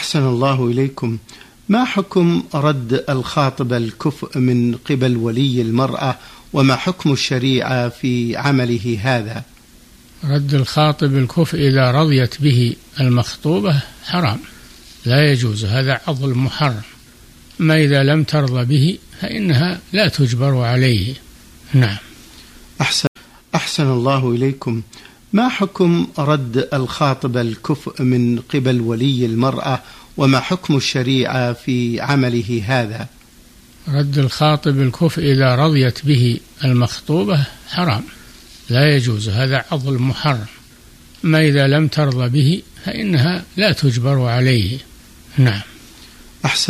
أحسن الله إليكم. ما حكم رد الخاطب الكفء من قبل ولي المرأة، وما حكم الشريعة في عمله هذا؟ رد الخاطب الكفء إذا رضيت به المخطوبة حرام، لا يجوز، هذا عضل محرم. ما إذا لم ترضى به فإنها لا تجبر عليه. نعم. أحسن الله إليكم. ما حكم رد الخاطب الكفء من قبل ولي المرأة، وما حكم الشريعة في عمله هذا؟ رد الخاطب الكفء إذا رضيت به المخطوبة حرام، لا يجوز، هذا عضل محرم. ما إذا لم ترضى به فإنها لا تجبر عليه. نعم.